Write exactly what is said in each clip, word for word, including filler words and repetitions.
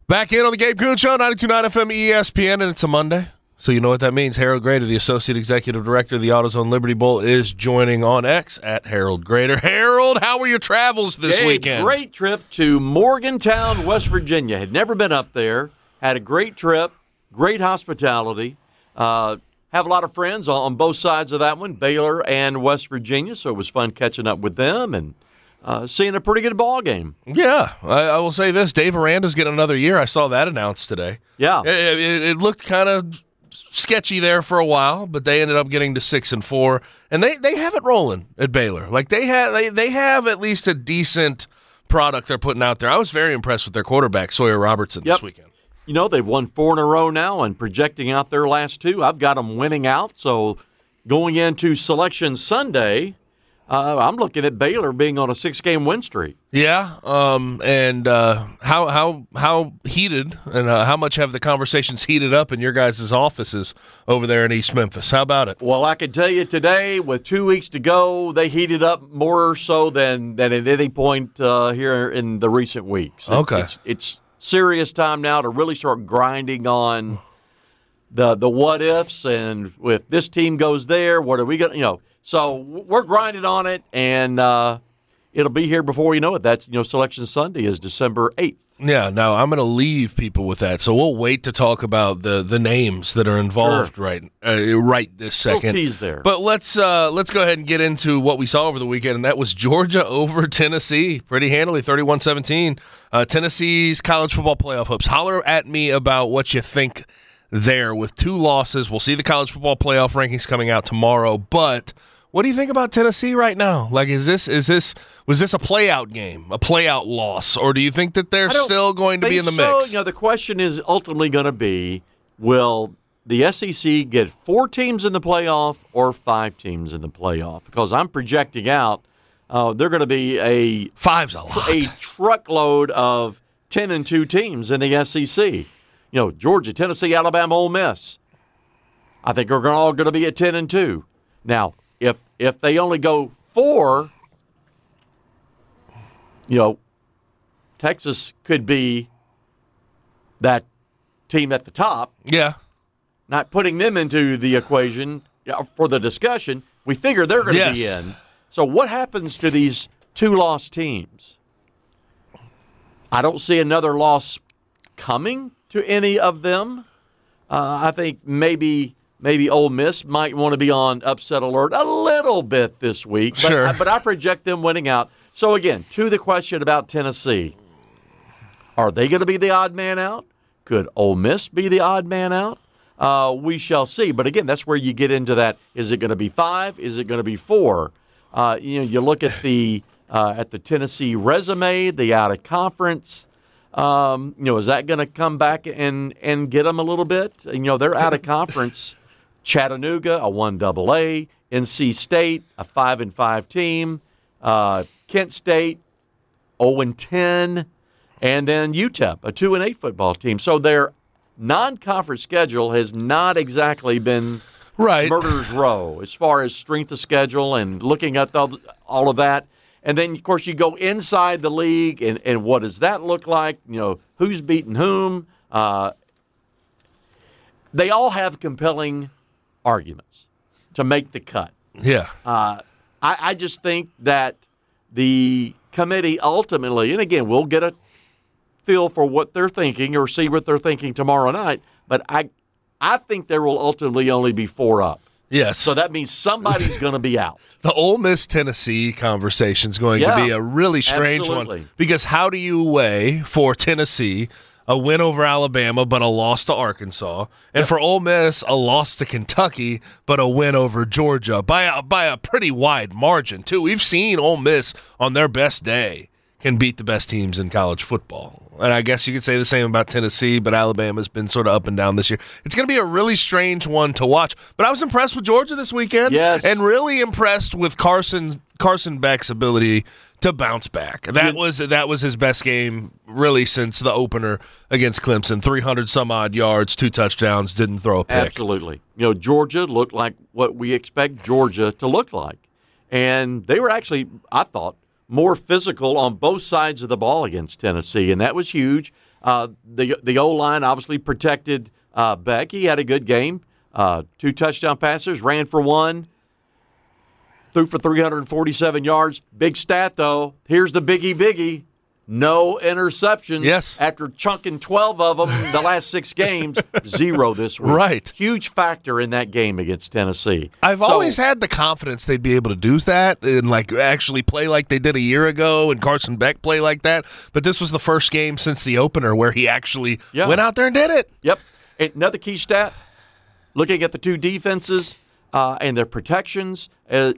Back in on the Gabe Kuhn Show, ninety-two point nine F M E S P N, and it's a Monday. So you know what that means. Harold Grader, the Associate Executive Director of the AutoZone Liberty Bowl, is joining on X at Harold Grader. Harold, how were your travels this hey, weekend? Great trip to Morgantown, West Virginia. Had never been up there. Had a great trip, great hospitality. Uh, have a lot of friends on, on both sides of that one, Baylor and West Virginia, so it was fun catching up with them and uh, seeing a pretty good ball game. Yeah, I, I will say this. Dave Aranda's getting another year. I saw that announced today. Yeah. It, it, it looked kind of sketchy there for a while, but they ended up getting to six and four, and they, they have it rolling at Baylor. Like they have they, they have at least a decent product they're putting out there. I was very impressed with their quarterback, Sawyer Robertson, yep. this weekend. You know, they've won four in a row now and projecting out their last two. I've got them winning out, so going into Selection Sunday, uh, I'm looking at Baylor being on a six-game win streak. Yeah, um, and uh, how how how heated and uh, how much have the conversations heated up in your guys' offices over there in East Memphis? How about it? Well, I can tell you today, with two weeks to go, they heated up more so than, than at any point uh, here in the recent weeks. Okay. It's, it's serious time now to really start grinding on the the what-ifs, and if this team goes there, what are we going to, you know. So we're grinding on it, and uh, it'll be here before you know it. That's, you know, Selection Sunday is December eighth. Yeah, no, I'm going to leave people with that. So we'll wait to talk about the, the names that are involved Sure. right uh, right this second. Little tease there. But let's uh, let's go ahead and get into what we saw over the weekend, and that was Georgia over Tennessee pretty handily, thirty-one seventeen. Uh, Tennessee's college football playoff hopes. Holler at me about what you think there with two losses. We'll see the college football playoff rankings coming out tomorrow, but what do you think about Tennessee right now? Like, is this is this was this a play-out game, a play-out loss, or do you think that they're still going to be in the so. mix? You know, the question is ultimately going to be, will the S E C get four teams in the playoff or five teams in the playoff? Because I'm projecting out uh, they're going to be a Five's a lot. a truckload of ten and two teams in the S E C. You know, Georgia, Tennessee, Alabama, Ole Miss. I think we're all going to be at ten and two. Now, if if they only go four, you know, Texas could be that team at the top. Yeah. Not putting them into the equation for the discussion. We figure they're going to Yes. be in. So what happens to these two loss teams? I don't see another loss coming to any of them. Uh, I think maybe maybe Ole Miss might want to be on upset alert a little bit this week. But, Sure. but I project them winning out. So, again, to the question about Tennessee, are they going to be the odd man out? Could Ole Miss be the odd man out? Uh, we shall see. But, again, that's where you get into that. Is it going to be five? Is it going to be four? Uh, you know, you look at the uh, at the Tennessee resume, the out of conference. Um, you know, is that going to come back and and get them a little bit? And, you know, they're out of conference. Chattanooga, a one double A. N C State, a five and five team. Uh, Kent State, zero and ten, and then U T E P, a two and eight football team. So their non-conference schedule has not exactly been Right. murderer's row as far as strength of schedule and looking at the, all of that. And then, of course, you go inside the league, and, and what does that look like? You know, who's beating whom? Uh, they all have compelling arguments to make the cut. Yeah. Uh, I, I just think that the committee ultimately, and again, we'll get a feel for what they're thinking or see what they're thinking tomorrow night, but I I think there will ultimately only be four up. Yes. So that means somebody's going to be out. The Ole Miss Tennessee conversation is going Yeah, to be a really strange absolutely. one, because how do you weigh for Tennessee a win over Alabama but a loss to Arkansas, and Yep. for Ole Miss a loss to Kentucky but a win over Georgia by a, by a pretty wide margin too? We've seen Ole Miss on their best day can beat the best teams in college football. And I guess you could say the same about Tennessee, but Alabama's been sort of up and down this year. It's going to be a really strange one to watch. But I was impressed with Georgia this weekend. Yes. And really impressed with Carson Carson Beck's ability to bounce back. That Yeah. was that was his best game really since the opener against Clemson. three hundred some odd yards, two touchdowns, didn't throw a pick. Absolutely. You know, Georgia looked like what we expect Georgia to look like. And they were actually, I thought, more physical on both sides of the ball against Tennessee, and that was huge. Uh, the the O-line obviously protected uh, Beck. He had a good game. Uh, two touchdown passes, ran for one, threw for three hundred forty-seven yards. Big stat, though. Here's the biggie biggie. No interceptions. Yes. After chunking twelve of them the last six games, zero this week. Right. Huge factor in that game against Tennessee. I've So- always had the confidence they'd be able to do that and like actually play like they did a year ago and Carson Beck play like that. But this was the first game since the opener where he actually Yeah. went out there and did it. Yep. Another key stat, looking at the two defenses uh, and their protections, uh,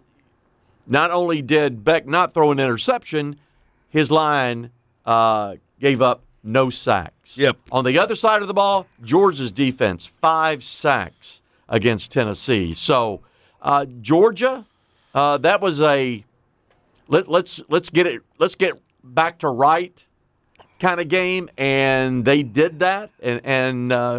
not only did Beck not throw an interception, his line uh, gave up no sacks. Yep. On the other side of the ball, Georgia's defense, five sacks against Tennessee. So uh, Georgia, uh, that was a let, let's let's get it let's get back to right kind of game, and they did that, and and uh,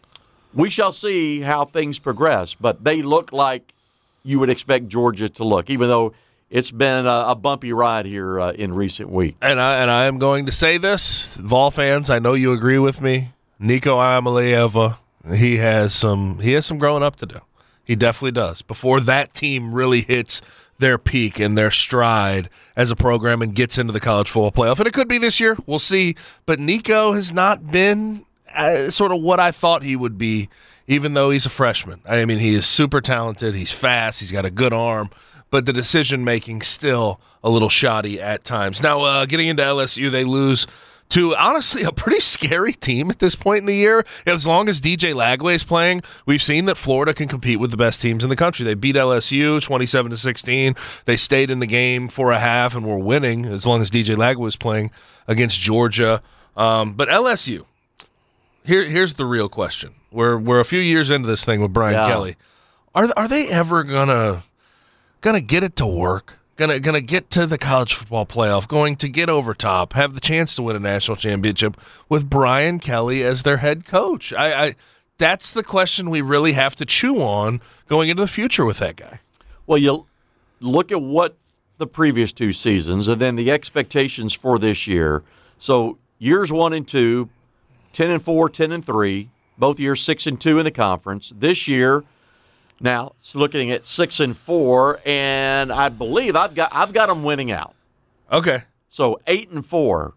we shall see how things progress. But they look like you would expect Georgia to look, even though it's been a, a bumpy ride here uh, in recent weeks. And I and I am going to say this, Vol fans, I know you agree with me. Nico Amalieva, he has some he has some growing up to do. He definitely does. Before that team really hits their peak and their stride as a program and gets into the college football playoff. And it could be this year. We'll see. But Nico has not been uh, sort of what I thought he would be, even though he's a freshman. I mean, he is super talented. He's fast. He's got a good arm. But the decision-making still a little shoddy at times. Now, uh, getting into L S U, they lose to, honestly, a pretty scary team at this point in the year. As long as D J Lagway is playing, we've seen that Florida can compete with the best teams in the country. They beat L S U twenty-seven to sixteen. They stayed in the game for a half and were winning as long as D J Lagway was playing against Georgia. Um, but L S U, here, here's the real question. We're we're a few years into this thing with Brian Yeah. Kelly. Are are they ever gonna gonna get it to work? Gonna gonna get to the college football playoff, going to get over top, have the chance to win a national championship with Brian Kelly as their head coach? I, I that's the question we really have to chew on going into the future with that guy. Well, you look at what the previous two seasons and then the expectations for this year. So years one and two, ten and four, ten and three, both years six and two in the conference. This year, now it's looking at six and four, and I believe I've got I've got them winning out. Okay. So eight and four.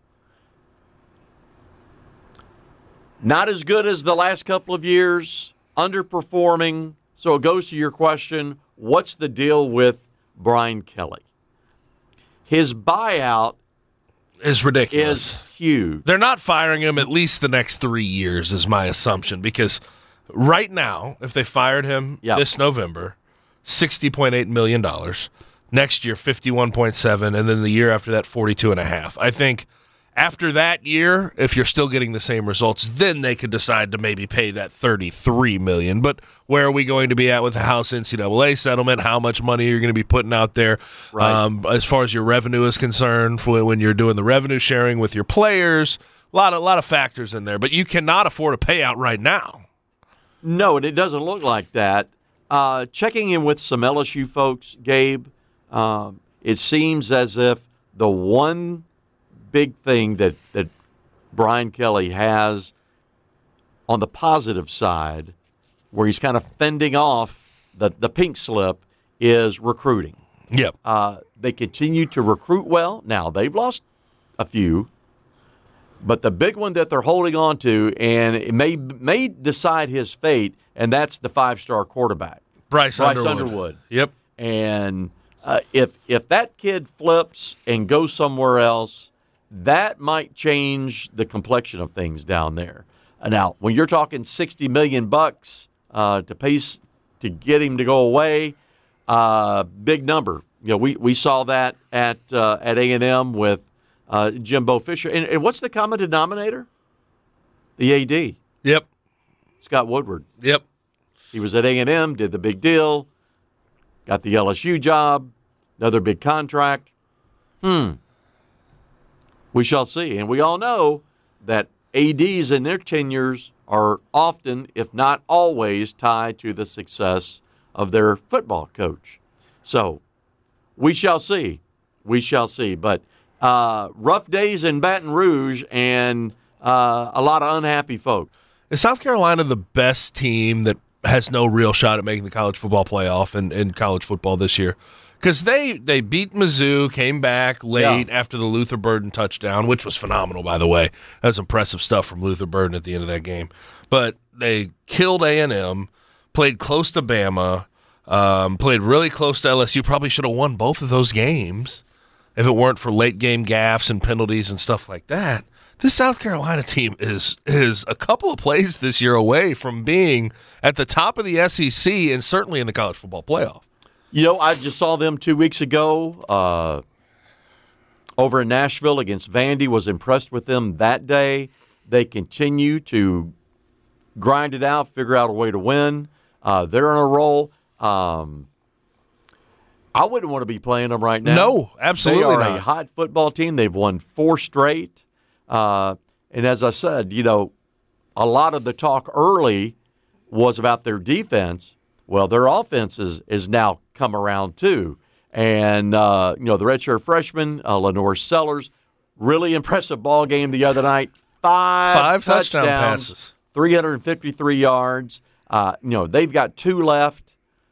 Not as good as the last couple of years, underperforming. So it goes to your question, what's the deal with Brian Kelly? His buyout Is ridiculous. is huge. They're not firing him at least the next three years, is my assumption, because right now, if they fired him Yep. this November, sixty point eight million dollars. Next year, fifty-one point seven, and then the year after that, forty-two and a half. I think after that year, if you're still getting the same results, then they could decide to maybe pay that thirty-three million dollars. But where are we going to be at with the House N C double A settlement? How much money you're going to be putting out there Right. um, as far as your revenue is concerned for when you're doing the revenue sharing with your players? A lot of, lot of factors in there, but you cannot afford a payout right now. No, and it doesn't look like that. Uh, checking in with some L S U folks, Gabe, um, it seems as if the one big thing that, that Brian Kelly has on the positive side, where he's kind of fending off the, the pink slip, is recruiting. Yep. Uh, they continue to recruit well. Now, they've lost a few, but the big one that they're holding on to, and it may may decide his fate, and that's the five-star quarterback, Bryce, Bryce Underwood. Underwood. Yep. And uh, if if that kid flips and goes somewhere else, that might change the complexion of things down there. Uh, Now, when you're talking sixty million bucks uh, to pay s- to get him to go away, uh, big number. You know, we, we saw that at uh, at A and M with uh, Jimbo Fisher. And, and what's the common denominator? The A D, Yep. Scott Woodward. Yep. He was at A and M, did the big deal, got the L S U job, another big contract. Hmm. We shall see. And we all know that A Ds in their tenures are often, if not always, tied to the success of their football coach. So we shall see. We shall see. But uh, rough days in Baton Rouge, and uh, a lot of unhappy folk. Is South Carolina the best team that has no real shot at making the college football playoff in, in college football this year? Because they, they beat Mizzou, came back late Yeah. after the Luther Burden touchdown, which was phenomenal, by the way. That was impressive stuff from Luther Burden at the end of that game. But they killed A and M, played close to Bama, um, played really close to L S U. Probably should have won both of those games if it weren't for late game gaffes and penalties and stuff like that. This South Carolina team is is a couple of plays this year away from being at the top of the S E C and certainly in the college football playoff. You know, I just saw them two weeks ago uh, over in Nashville against Vandy. Was impressed with them that day. They continue to grind it out, figure out a way to win. Uh, they're on a roll. Um, I wouldn't want to be playing them right now. No, absolutely They are not. a hot football team. They've won four straight. Uh, and as I said, you know, a lot of the talk early was about their defense. Well, their offense is, is now come around too. And, uh, you know, the redshirt freshman, uh, Lenore Sellers, really impressive ball game the other night. Five, Five touchdown touchdowns, passes. three hundred fifty-three yards. Uh, you know, they've got two left.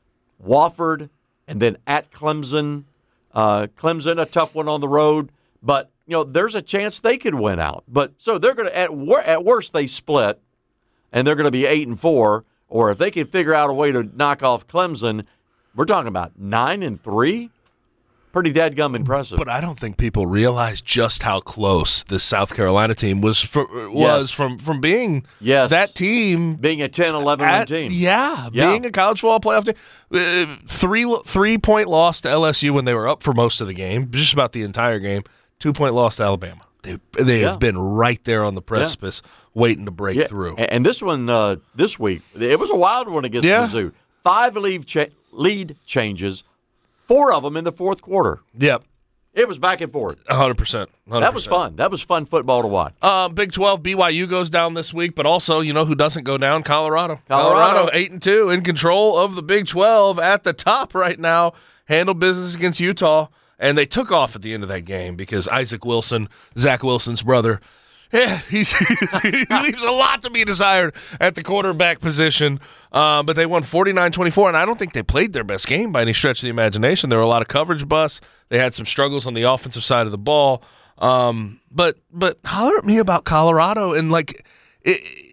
Wofford, and then at Clemson. Uh, Clemson, a tough one on the road, but you know there's a chance they could win out. But so they're going to at wor- at worst they split, and they're going to be eight and four. Or if they can figure out a way to knock off Clemson, we're talking about nine and three. Pretty dadgum impressive. But I don't think people realize just how close this South Carolina team was for, was Yes. from from being Yes. that team. Being a ten eleven win At, team. yeah, Yeah. being a college football playoff team. Uh, three three point loss to L S U when they were up for most of the game, just about the entire game. Two point loss to Alabama. They they Yeah. have been right there on the precipice, waiting to break Yeah, through. a- And this one uh, this week, it was a wild one against Yeah. Mizzou. Five lead, cha- lead changes, four of them in the fourth quarter. Yep, It was back and forth. one hundred percent. That was fun. That was fun football to watch. Uh, Big twelve, B Y U goes down this week, but also, you know who doesn't go down? Colorado. Colorado. eight and two, in control of the Big twelve at the top right now. Handled business against Utah, and they took off at the end of that game because Isaac Wilson, Zach Wilson's brother, yeah, he's, he leaves a lot to be desired at the quarterback position. Uh, but they won forty-nine twenty-four, and I don't think they played their best game by any stretch of the imagination. There were a lot of coverage busts. They had some struggles on the offensive side of the ball. Um, but but holler at me about Colorado, and like it,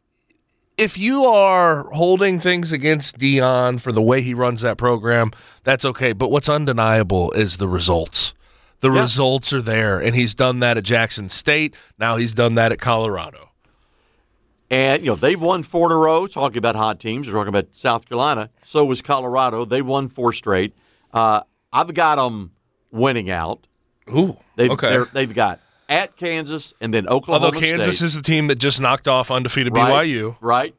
if you are holding things against Dion for the way he runs that program, that's okay. But what's undeniable is the results. The Yeah. results are there, and he's done that at Jackson State. Now he's done that at Colorado. And, you know, they've won four in a row. Talking about hot teams, we're talking about South Carolina. So was Colorado. They won four straight. Uh, I've got them winning out. Ooh, They've, okay. they're- They've got at Kansas and then Oklahoma Although Kansas State. is the team that just knocked off undefeated right, B Y U. Right.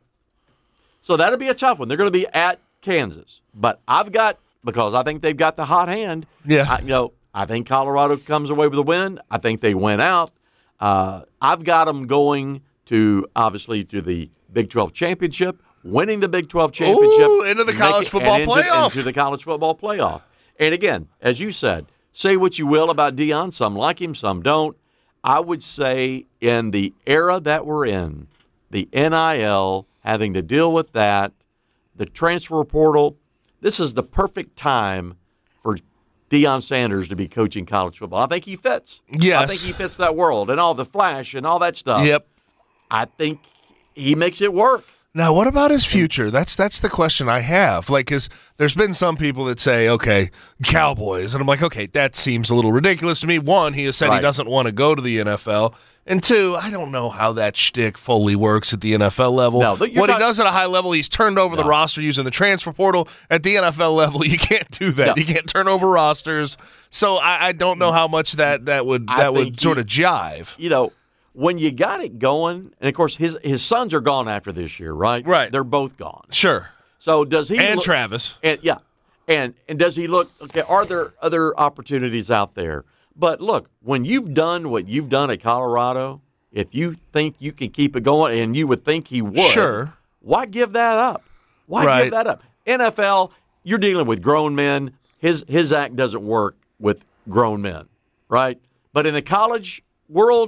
So that'll be a tough one. They're going to be at Kansas. But I've got, because I think they've got the hot hand. Yeah. I, you know, I think Colorado comes away with a win. I think they win out. Uh, I've got them going to, obviously, to the Big twelve championship, winning the Big twelve championship. Ooh, into the college making- football and into, playoff. Into the college football playoff. And again, as you said, say what you will about Dion. Some like him, some don't. I would say in the era that we're in, the N I L, having to deal with that, the transfer portal, this is the perfect time for Deion Sanders to be coaching college football. I think he fits. Yes. I think he fits that world and all the flash and all that stuff. Yep. I think he makes it work. Now, what about his future? That's that's the question I have. Like, because there's been some people that say, okay, Cowboys. And I'm like, okay, that seems a little ridiculous to me. One, he has said he Right. doesn't want to go to the N F L. And two, I don't know how that shtick fully works at the N F L level. No, but you're what he talking- does at a high level, he's turned over the No. roster using the transfer portal. At the N F L level, you can't do that. No. You can't turn over rosters. So I, I don't know how much that, that would I that would think sort he- of jive. You know, when you got it going, and of course his his sons are gone after this year, right? Right. They're both gone. Sure. So does he And look- Travis. And yeah, and and does he look? Okay, are there other opportunities out there? But look, when you've done what you've done at Colorado, if you think you can keep it going, and you would think he would, Sure. why give that up? Why Right. give that up? N F L, you're dealing with grown men. His his act doesn't work with grown men, right? But in the college world,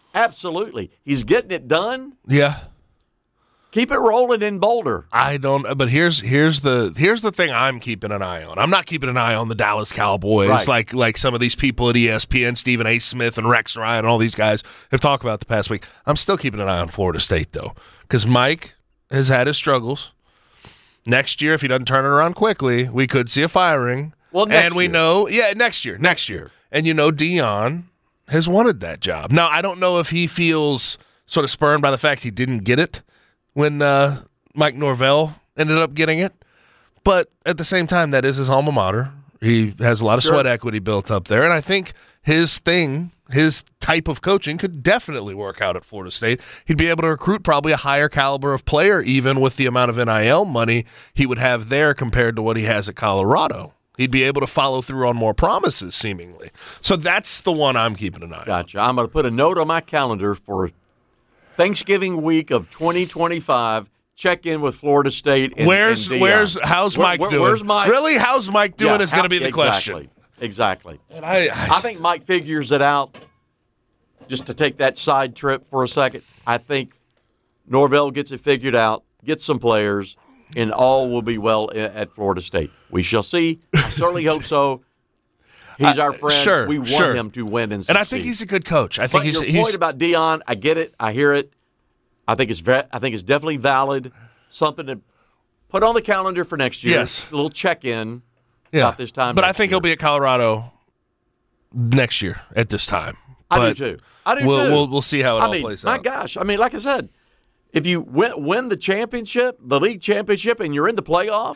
Absolutely. He's getting it done. Yeah. Keep it rolling in Boulder. I don't, but here's here's the here's the thing I'm keeping an eye on. I'm not keeping an eye on the Dallas Cowboys Right. like like some of these people at E S P N, Stephen A. Smith and Rex Ryan and all these guys have talked about the past week. I'm still keeping an eye on Florida State though, because Mike has had his struggles. Next year, if he doesn't turn it around quickly, we could see a firing. Well, next and we year. know, yeah, next year, next year, and you know, Dion has wanted that job. Now, I don't know if he feels sort of spurned by the fact he didn't get it when uh, Mike Norvell ended up getting it. But at the same time, that is his alma mater. He has a lot of Sure. sweat equity built up there. And I think his thing, his type of coaching could definitely work out at Florida State. He'd be able to recruit probably a higher caliber of player, even with the amount of N I L money he would have there compared to what he has at Colorado. He'd be able to follow through on more promises, seemingly. So that's the one I'm keeping an eye on. Gotcha. I'm going to put a note on my calendar for Thanksgiving week of twenty twenty-five. Check in with Florida State. And, Where's and Dion. where's how's Where- Mike where- doing? Where's Mike? Really, how's Mike doing Yeah, is going to how- be the exactly. question. Exactly. And I, I, I think Mike figures it out. Just to take that side trip for a second, I think Norvell gets it figured out, gets some players, and all will be well i- at Florida State. We shall see. I certainly hope so. He's Uh, our friend. sure, we want sure. him to win and succeed. and I think he's a good coach. I think But he's your he's point about Dion, I get it. I hear it. I think it's ve- I think it's definitely valid. Something to put on the calendar for next year. Yes. A little check-in yeah. about this time But I next think year. he'll be at Colorado next year at this time. I But do too. I do we'll, too. We'll we'll see how it I all mean, plays my out. gosh. I mean, like I said, if you win, win the championship, the league championship, and you're in the playoff,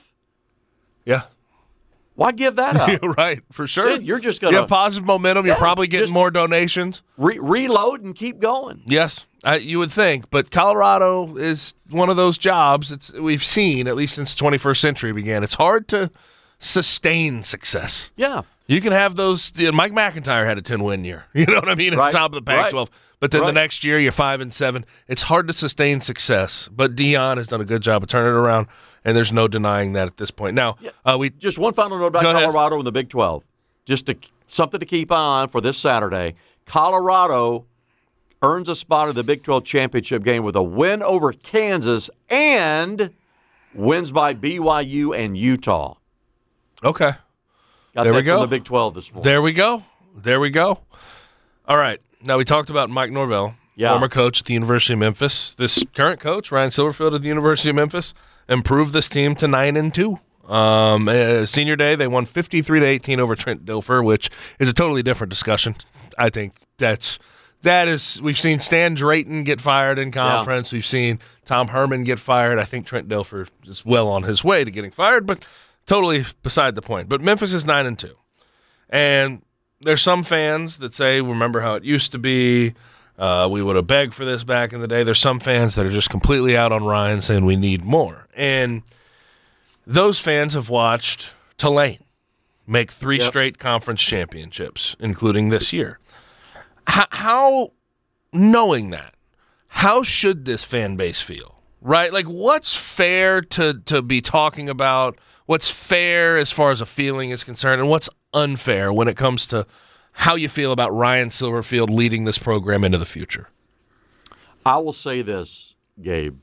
Yeah. why give that up? You're right, for sure. Dude, you're just you gonna have positive momentum. You're Yeah, probably getting just- more donations. Re- reload and keep going. Yes, I, you would think, but Colorado is one of those jobs. It's we've seen at least since twenty-first century began. It's hard to sustain success. Yeah. You can have those. You know, Mike McIntyre had a ten-win year. You know what I mean? At Right, the top of the Pac twelve. But then the right. next year, you're five and seven. It's hard to sustain success. But Dion has done a good job of turning it around, and there's no denying that at this point. Now, uh, we Just one final note about Go ahead. Colorado and the Big twelve. Just to, something to keep on for this Saturday. Colorado earns a spot in the Big twelve championship game with a win over Kansas and wins by B Y U and Utah. okay. Got There that we go. from the Big twelve this morning. There we go. There we go. All right. Now, we talked about Mike Norvell, Yeah. former coach at the University of Memphis. This current coach, Ryan Silverfield at the University of Memphis, improved this team to nine and two. Um, uh, senior day, they won fifty-three to eighteen over Trent Dilfer, which is a totally different discussion. I think that's that is we've seen Stan Drayton get fired in conference. We've seen Tom Herman get fired. I think Trent Dilfer is well on his way to getting fired, but totally beside the point. But Memphis is nine and two, and there's some fans that say, "Remember how it used to be? Uh, we would have begged for this back in the day." There's some fans that are just completely out on Ryan, saying we need more, and those fans have watched Tulane make three Yep. straight conference championships, including this year. How, how, knowing that, how should this fan base feel? Right? Like, what's fair to, to be talking about? What's fair as far as a feeling is concerned? And what's unfair when it comes to how you feel about Ryan Silverfield leading this program into the future? I will say this, Gabe.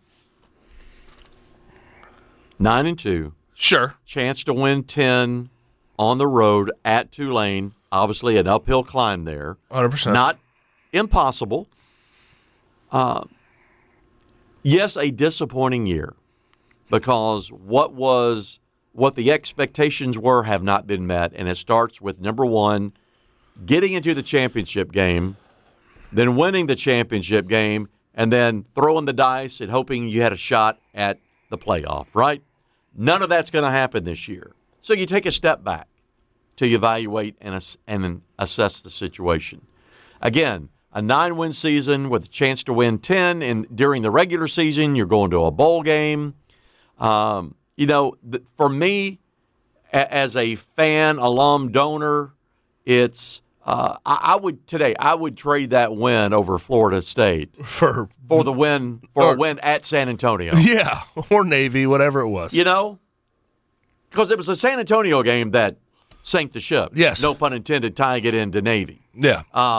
Nine and two. Sure. Chance to win ten on the road at Tulane. Obviously, an uphill climb there. one hundred percent. Not impossible. Uh, yes, a disappointing year because what was what the expectations were have not been met, and it starts with number one, getting into the championship game, then winning the championship game, and then throwing the dice and hoping you had a shot at the playoff, right? None of that's going to happen this year. So you take a step back to evaluate and, ass- and assess the situation. Again, a nine-win season with a chance to win ten, and during the regular season, you're going to a bowl game. Um, you know, th- for me, a- as a fan, alum, donor, it's uh, I-, I would today I would trade that win over Florida State For for the win for Or- a win at San Antonio. yeah, or Navy, whatever it was. You know, because it was a San Antonio game that sank the ship. Yes. No pun intended, tying it into Navy. Yeah. Um,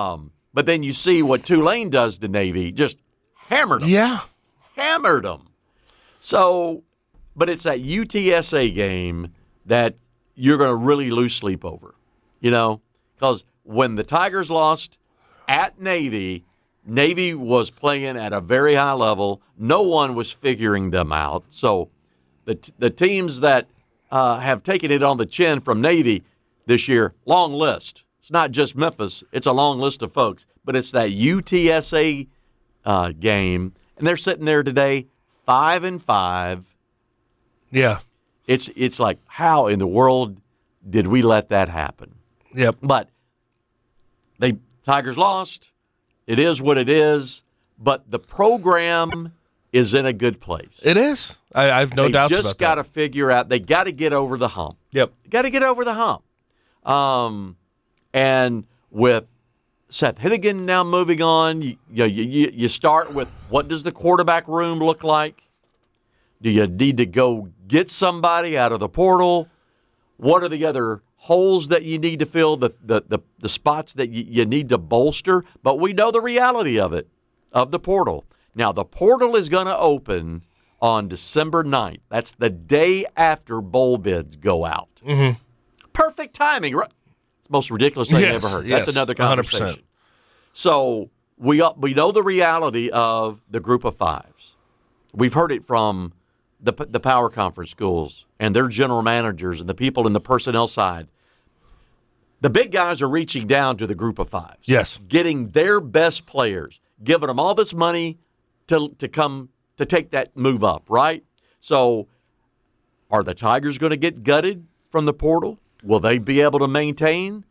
But then you see what Tulane does to Navy, just hammered them. Yeah. Hammered them. So, but it's that U T S A game that you're going to really lose sleep over, you know, because when the Tigers lost at Navy, Navy was playing at a very high level. No one was figuring them out. So the the teams that uh, have taken it on the chin from Navy this year, long list. It's not just Memphis. It's a long list of folks. But it's that U T S A uh, game, and they're sitting there today five and five. Yeah. It's it's like, how in the world did we let that happen? Yep. But they Tigers lost. It is what it is. But the program is in a good place. It is. I, I have no they doubts about that. They just got to figure out. They got to get over the hump. Yep. Got to get over the hump. Um, and with Seth Hennigan now moving on, you, you, you, you start with, what does the quarterback room look like? Do you need to go get somebody out of the portal? What are the other holes that you need to fill, the the, the, the spots that you, you need to bolster? But we know the reality of it, of the portal. Now, the portal is going to open on December ninth. That's the day after bowl bids go out. Mm-hmm. Perfect timing, right? It's the most ridiculous thing yes, I've ever heard. Yes, That's another conversation. one hundred percent. So we we know the reality of the group of fives. We've heard it from the the power conference schools and their general managers and the people in the personnel side. The big guys are reaching down to the group of fives. Yes. Getting their best players, giving them all this money to to come to take that move up, right? So are the Tigers going to get gutted from the portal? Will they be able to maintain?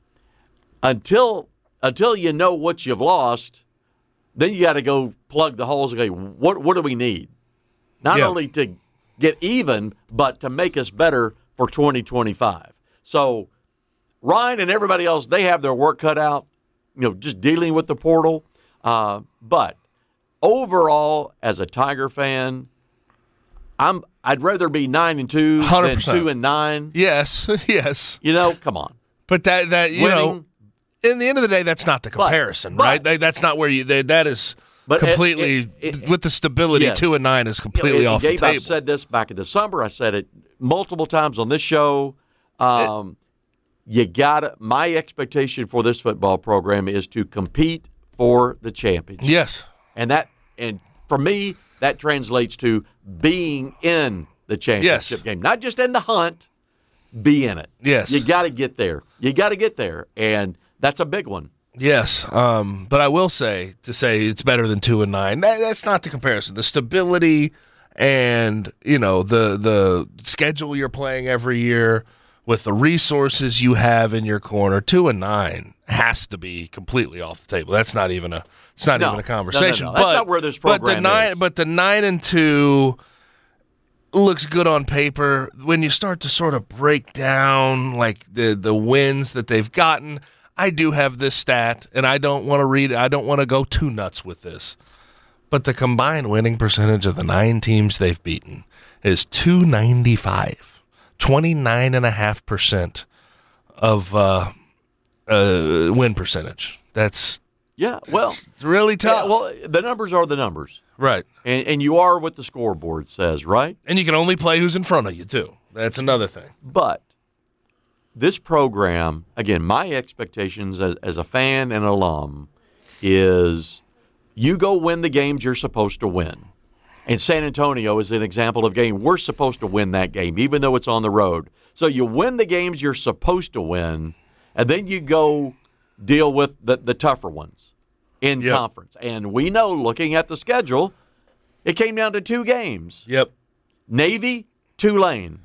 Until until you know what you've lost, then you got to go plug the holes and go, what what do we need? Not yeah. only to get even, but to make us better for twenty twenty-five. So Ryan and everybody else, they have their work cut out, you know, just dealing with the portal. Uh, but overall, as a Tiger fan, I'm I'd rather be nine and two one hundred percent than two and nine. Yes, yes. You know, come on. But that that you Winning, know, in the end of the day, that's not the comparison, but, right? That, that's not where you. That, that is but completely it, it, it, with the stability. Yes. Two and nine is completely you know, off Gabe, the table. I've said this back in December. I said it multiple times on this show. Um, it, you got my expectation for this football program is to compete for the championship. Yes, and that and for me that translates to being in the championship yes. game, not just in the hunt. Be in it. Yes, you got to get there. You got to get there, and that's a big one. Yes, um, but I will say to say it's better than two and nine. That, that's not the comparison. The stability and you know the the schedule you're playing every year with the resources you have in your corner. Two and nine has to be completely off the table. That's not even a. It's not no, even a conversation. No, no, no. That's but, not where this program but the nine, is. But the nine and two looks good on paper. When you start to sort of break down like the the wins that they've gotten. I do have this stat, and I don't want to read it. I don't want to go too nuts with this. But the combined winning percentage of the nine teams they've beaten is two ninety-five, twenty-nine point five percent of uh, uh, win percentage. That's yeah, well, that's really tough. Yeah, well, the numbers are the numbers. Right. And, and you are what the scoreboard says, right? And you can only play who's in front of you, too. That's another thing. But this program, again, my expectations as, as a fan and alum is you go win the games you're supposed to win. And San Antonio is an example of a game we're supposed to win that game, even though it's on the road. So you win the games you're supposed to win, and then you go deal with the, the tougher ones in yep. conference. And we know, looking at the schedule, it came down to two games. Yep. Navy, Tulane.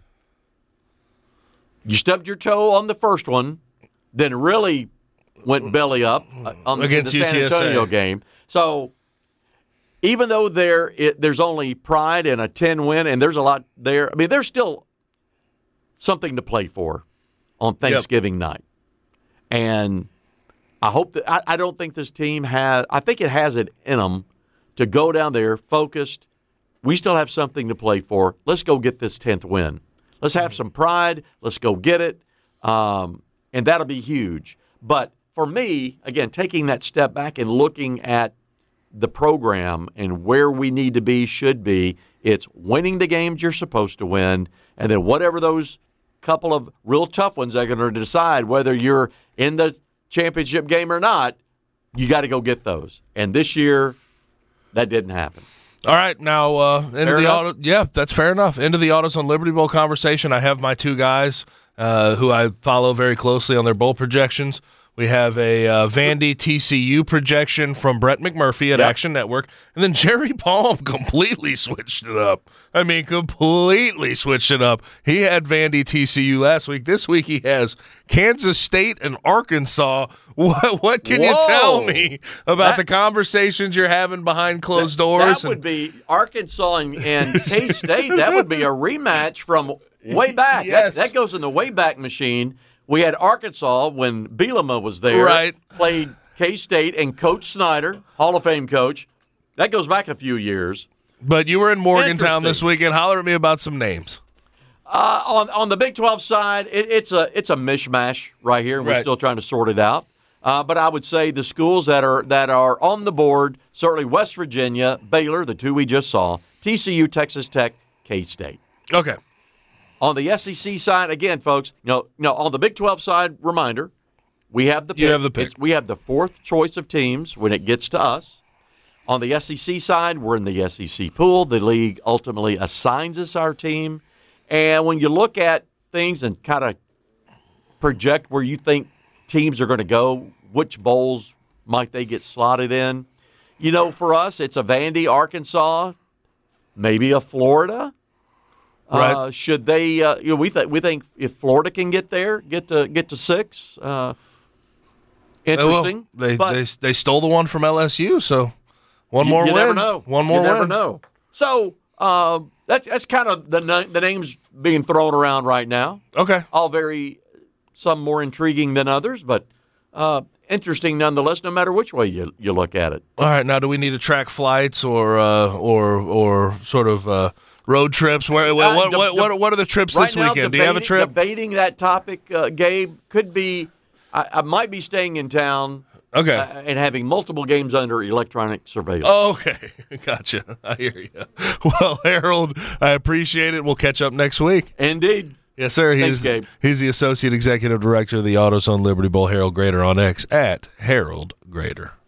You stubbed your toe on the first one, then really went belly up on Against the San U T S A. Antonio game. So even though there it, there's only pride in a ten win, and there's a lot there, I mean, there's still something to play for on Thanksgiving yep. night. And I hope that I, I don't think this team has. I think it has it in them to go down there focused. We still have something to play for. Let's go get this tenth win. Let's have some pride. Let's go get it, um, and that'll be huge. But for me, again, taking that step back and looking at the program and where we need to be, should be, it's winning the games you're supposed to win, and then whatever those couple of real tough ones are going to decide whether you're in the championship game or not, you got to go get those. And this year, that didn't happen. All right, now uh, into Fair the enough? auto. Yeah, that's fair enough. Into the Autos on Liberty Bowl conversation. I have my two guys uh, who I follow very closely on their bowl projections. We have a uh, Vandy T C U projection from Brett McMurphy at Yep. Action Network, and then Jerry Palm completely switched it up. I mean, completely switched it up. He had Vandy T C U last week. This week he has Kansas State and Arkansas. What, what can you Whoa. tell me about That- the conversations you're having behind closed That doors? would be Arkansas and, and K-State. That would be a rematch from way back. Yes. That, that goes in the way back machine. We had Arkansas when Bielema was there. Right. Played K-State and Coach Snyder, Hall of Fame coach. That goes back a few years. But you were in Morgantown this Interesting. weekend. Holler at me about some names. Uh, on on the Big twelve side, it, it's a it's a mishmash right here. We're Right. still trying to sort it out. Uh, but I would say the schools that are that are on the board, certainly West Virginia, Baylor, the two we just saw, T C U, Texas Tech, K-State. Okay. On the S E C side, again, folks, you know, you know, on the Big twelve side, reminder, we have the pick. You have the pick. It's- we have the fourth choice of teams when it gets to us. On the S E C side, we're in the S E C pool. The league ultimately assigns us our team. And when you look at things and kind of project where you think teams are going to go, which bowls might they get slotted in, you know, for us, it's a Vandy, Arkansas, maybe a Florida. Right. Uh, should they? Uh, you know, we think we think if Florida can get there, get to get to six. Uh, interesting. Well, they, but they they stole the one from L S U, so one more you win. never know. One more you never win. know. So uh, that's that's kind of the na- the names being thrown around right now. Okay. All very some more intriguing than others, but uh, interesting nonetheless. No matter which way you you look at it. All right. Now, do we need to track flights or uh, or or sort of uh, road trips? Where what Uh, what, de- what, de- what, what are the trips Right this now, weekend? Do you have a debating- trip? Debating that topic, uh, Gabe, could be. I, I might be staying in town. Okay. Uh, and having multiple games under electronic surveillance. Oh, okay. Gotcha. I hear you. Well, Harold, I appreciate it. We'll catch up next week. Indeed. Yes, sir. Thanks, He's, Gabe. he's the Associate Executive Director of the Autos on Liberty Bowl, Harold Grader, on X at Harold Grader.